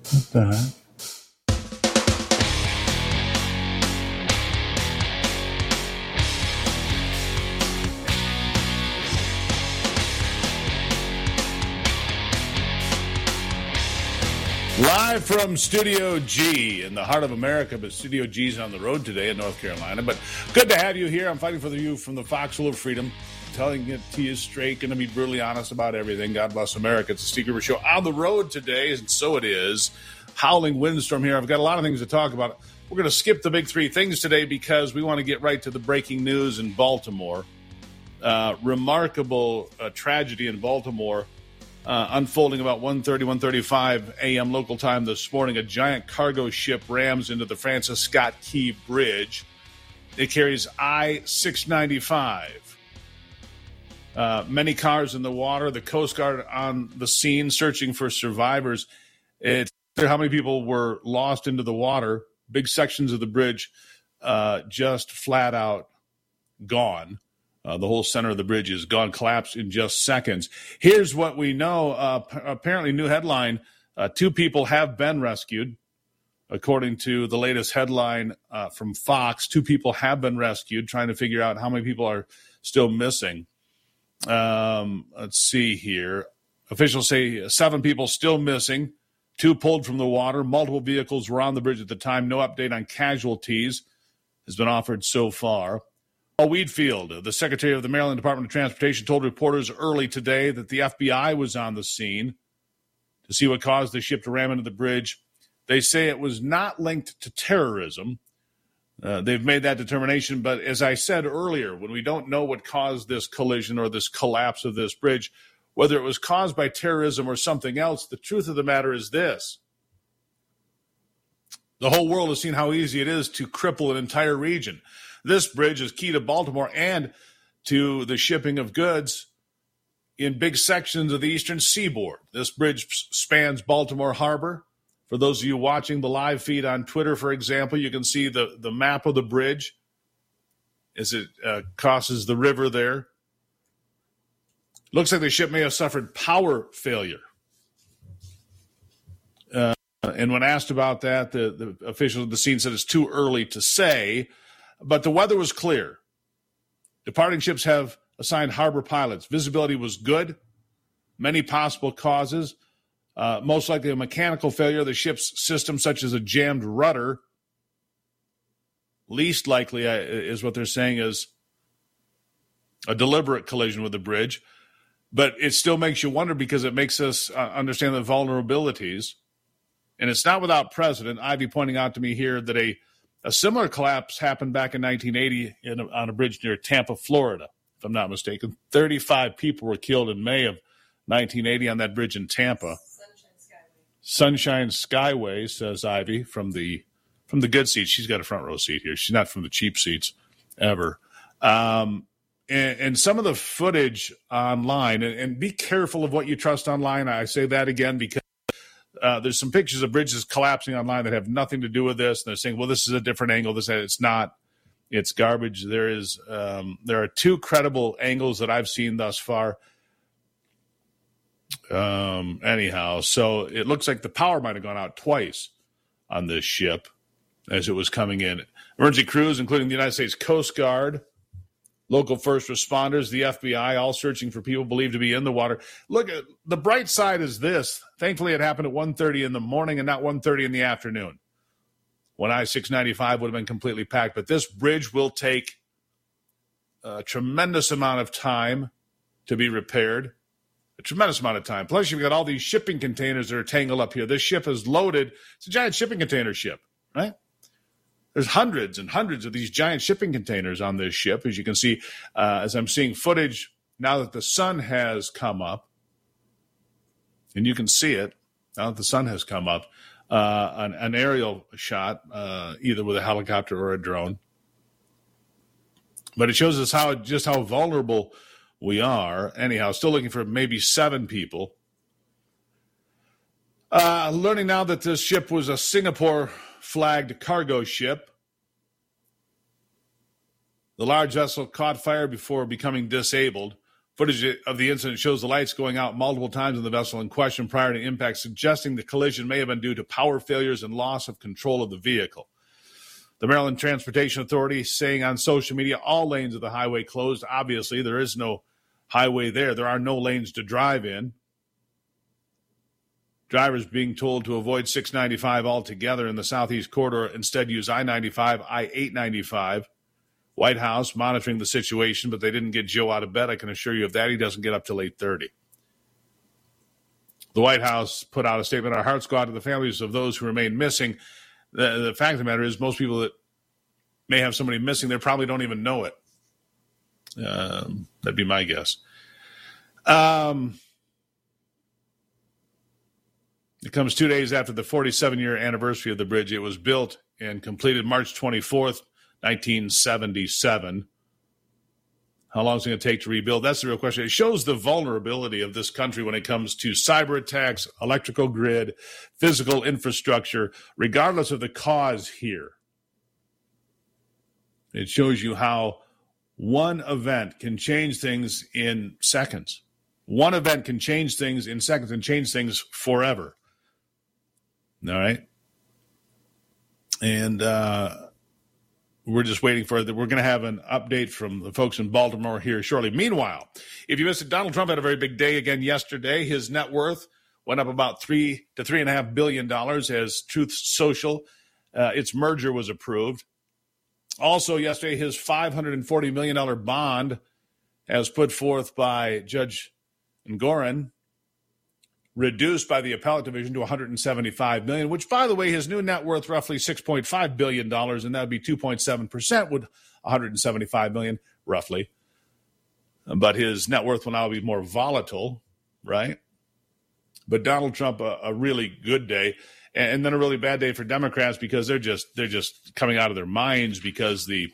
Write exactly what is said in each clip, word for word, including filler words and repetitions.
What the heck? Live from Studio G in the heart of America, but Studio G's on the road today in North Carolina. But good to have you here. I'm fighting for you from the foxhole of freedom, telling it to you straight, going to be brutally honest about everything. God bless America. It's the Steve Gruber Show on the road today, and so it is. Howling windstorm here. I've got a lot of things to talk about. We're going to skip the big three things today because we want to get right to the breaking news in Baltimore. Uh, remarkable uh, tragedy in Baltimore. Uh, unfolding about one thirty, one thirty-five a.m. local time this morning. A giant cargo ship rams into the Francis Scott Key Bridge. It carries I six ninety-five. Uh, many cars in the water. The Coast Guard on the scene searching for survivors. It's clear how many people were lost into the water. Big sections of the bridge uh, just flat out gone. Uh, the whole center of the bridge is gone, collapsed in just seconds. Here's what we know. Uh, p- apparently, new headline, uh, two people have been rescued. According to the latest headline uh, from Fox, two people have been rescued, trying to figure out how many people are still missing. Um, let's see here. Officials say seven people still missing, two pulled from the water. Multiple vehicles were on the bridge at the time. No update on casualties has been offered so far. Paul Wheatfield, the Secretary of the Maryland Department of Transportation, told reporters early today that the F B I was on the scene to see what caused the ship to ram into the bridge. They say it was not linked to terrorism. Uh, they've made that determination. But as I said earlier, when we don't know what caused this collision or this collapse of this bridge, whether it was caused by terrorism or something else, the truth of the matter is this. The whole world has seen how easy it is to cripple an entire region. This bridge is key to Baltimore and to the shipping of goods in big sections of the eastern seaboard. This bridge spans Baltimore Harbor. For those of you watching the live feed on Twitter, for example, you can see the, the map of the bridge as it uh, crosses the river there. Looks like the ship may have suffered power failure. Uh, and when asked about that, the, the officials at the scene said it's too early to say. But the weather was clear. Departing ships have assigned harbor pilots. Visibility was good. Many possible causes. Uh, most likely a mechanical failure of the ship's system, such as a jammed rudder. Least likely uh, is what they're saying is a deliberate collision with the bridge. But it still makes you wonder because it makes us uh, understand the vulnerabilities. And it's not without precedent. Ivy pointing out to me here that a A similar collapse happened back in nineteen eighty in a, on a bridge near Tampa, Florida, if I'm not mistaken. thirty-five people were killed in May of nineteen eighty on that bridge in Tampa. Sunshine Skyway. Sunshine Skyway, says Ivy, from the from the good seats. She's got a front row seat here. She's not from the cheap seats ever. Um, and, and some of the footage online, and, and be careful of what you trust online. I say that again because Uh, there's some pictures of bridges collapsing online that have nothing to do with this. And they're saying, well, this is a different angle. This It's not. It's garbage. There is. Um, there are two credible angles that I've seen thus far. Um, anyhow, so it looks like the power might have gone out twice on this ship as it was coming in. Emergency crews, including the United States Coast Guard, local first responders, the F B I, all searching for people believed to be in the water. Look, at the bright side is this. Thankfully, it happened at one thirty in the morning and not one thirty in the afternoon when I six ninety-five would have been completely packed. But this bridge will take a tremendous amount of time to be repaired, a tremendous amount of time. Plus, you've got all these shipping containers that are tangled up here. This ship is loaded. It's a giant shipping container ship, right? There's hundreds and hundreds of these giant shipping containers on this ship. As you can see, uh, as I'm seeing footage now that the sun has come up, and you can see it now that the sun has come up, uh, an, an aerial shot, uh, either with a helicopter or a drone. But it shows us how just how vulnerable we are. Anyhow, still looking for maybe seven people. Uh, learning now that this ship was a Singapore-flagged cargo ship. The large vessel caught fire before becoming disabled. Footage of the incident shows the lights going out multiple times in the vessel in question prior to impact, suggesting the collision may have been due to power failures and loss of control of the vehicle. The Maryland Transportation Authority saying on social media all lanes of the highway closed. Obviously, there is no highway there. There are no lanes to drive in. Drivers being told to avoid six ninety-five altogether in the southeast corridor, instead use I ninety-five, I eight ninety-five. White House monitoring the situation, but they didn't get Joe out of bed. I can assure you of that. He doesn't get up till eight thirty. The White House put out a statement. Our hearts go out to the families of those who remain missing. The, the fact of the matter is most people that may have somebody missing, they probably don't even know it. Um, that'd be my guess. Um, it comes two days after the forty-seven-year anniversary of the bridge. It was built and completed March twenty-fourth, nineteen seventy-seven. How long is it going to take to rebuild? That's the real question. It shows the vulnerability of this country when it comes to cyber attacks, electrical grid, physical infrastructure, regardless of the cause here. It shows you how one event can change things in seconds. One event can change things in seconds and change things forever. All right? And, uh, we're just waiting for it. We're going to have an update from the folks in Baltimore here shortly. Meanwhile, if you missed it, Donald Trump had a very big day again yesterday. His net worth went up about three to three and a half billion dollars as Truth Social, uh, its merger was approved. Also yesterday, his five hundred forty million dollars bond, as put forth by Judge Engoron, reduced by the appellate division to one hundred seventy-five million dollars, which, by the way, his new net worth roughly six point five billion dollars, and that would be two point seven percent with one hundred seventy-five million dollars, roughly. But his net worth will now be more volatile, right? But Donald Trump, a, a really good day, and, and then a really bad day for Democrats because they're just they're just coming out of their minds because the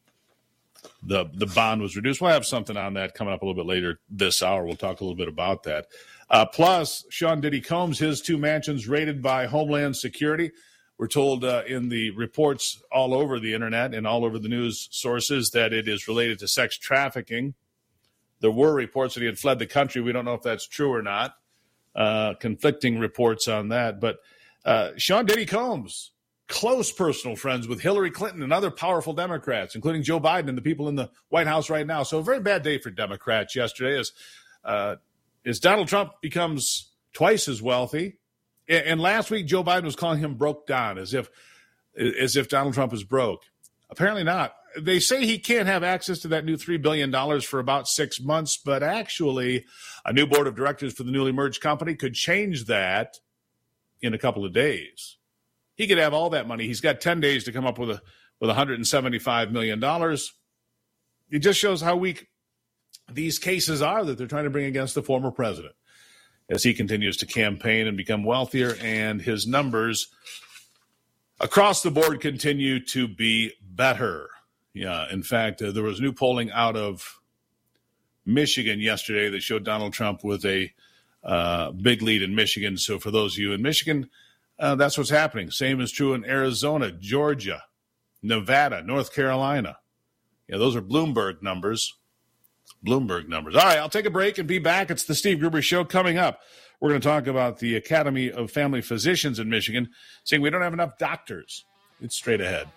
the the bond was reduced. We'll have something on that coming up a little bit later this hour. We'll talk a little bit about that. Uh, plus, Sean Diddy Combs, his two mansions raided by Homeland Security. We're told uh, in the reports all over the internet and all over the news sources that it is related to sex trafficking. There were reports that he had fled the country. We don't know if that's true or not. Uh, conflicting reports on that. But uh, Sean Diddy Combs, close personal friends with Hillary Clinton and other powerful Democrats, including Joe Biden and the people in the White House right now. So a very bad day for Democrats yesterday as uh, As Donald Trump becomes twice as wealthy. And last week, Joe Biden was calling him broke down, as if as if Donald Trump is broke. Apparently not. They say he can't have access to that new three billion dollars for about six months, but actually a new board of directors for the newly merged company could change that in a couple of days. He could have all that money. He's got ten days to come up with a with one hundred seventy-five million dollars. It just shows how weak these cases are that they're trying to bring against the former president as he continues to campaign and become wealthier, and his numbers across the board continue to be better. Yeah, in fact, uh, there was new polling out of Michigan yesterday that showed Donald Trump with a uh, big lead in Michigan. So for those of you in Michigan, uh, that's what's happening. Same is true in Arizona, Georgia, Nevada, North Carolina. Yeah, those are Bloomberg numbers. Bloomberg numbers. All right, I'll take a break and be back. It's the Steve Gruber Show. Coming up, we're going to talk about the Academy of Family Physicians in Michigan, saying we don't have enough doctors. It's straight ahead.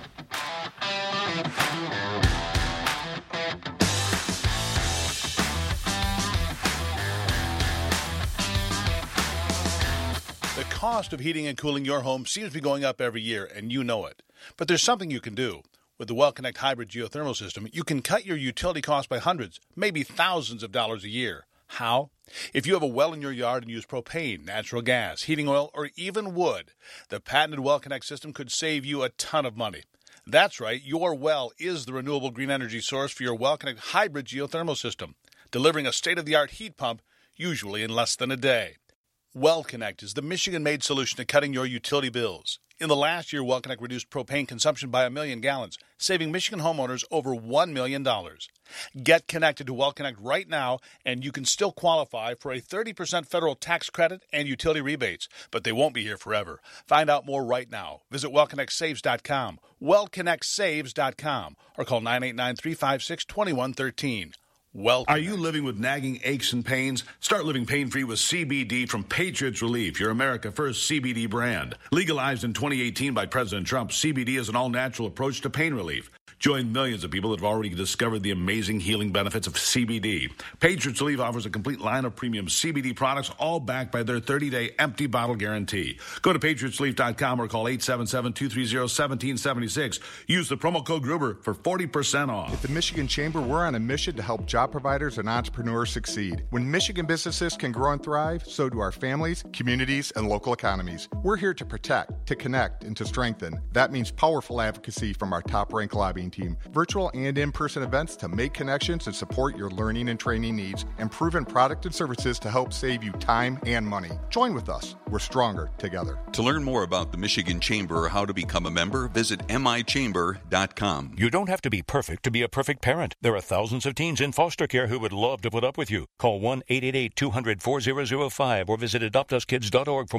The cost of heating and cooling your home seems to be going up every year, and you know it. But there's something you can do. With the WellConnect Hybrid Geothermal System, you can cut your utility costs by hundreds, maybe thousands of dollars a year. How? If you have a well in your yard and use propane, natural gas, heating oil, or even wood, the patented WellConnect system could save you a ton of money. That's right, your well is the renewable green energy source for your WellConnect Hybrid Geothermal System, delivering a state-of-the-art heat pump, usually in less than a day. WellConnect is the Michigan-made solution to cutting your utility bills. In the last year, WellConnect reduced propane consumption by a million gallons, saving Michigan homeowners over one million dollars. Get connected to WellConnect right now, and you can still qualify for a thirty percent federal tax credit and utility rebates, but they won't be here forever. Find out more right now. Visit well connect saves dot com, well connect saves dot com, or call nine eight nine, three five six, two one one three. Well, are you living with nagging aches and pains? Start living pain-free with C B D from Patriots Relief, your America First C B D brand. Legalized in twenty eighteen by President Trump, C B D is an all-natural approach to pain relief. Join millions of people that have already discovered the amazing healing benefits of C B D. Patriots Relief offers a complete line of premium C B D products, all backed by their thirty-day empty bottle guarantee. Go to patriots relief dot com or call eight seven seven, two three zero, one seven seven six. Use the promo code Gruber for forty percent off. At the Michigan Chamber, we're on a mission to help job providers and entrepreneurs succeed. When Michigan businesses can grow and thrive, so do our families, communities, and local economies. We're here to protect, to connect, and to strengthen. That means powerful advocacy from our top-ranked lobbying team, virtual and in-person events to make connections and support your learning and training needs, and proven product and services to help save you time and money. Join with us. We're stronger together. To learn more about the Michigan Chamber or how to become a member, visit m i chamber dot com. You don't have to be perfect to be a perfect parent. There are thousands of teens in foster care who would love to put up with you. Call one eight eight eight, two hundred, four thousand five or visit adopt us kids dot org for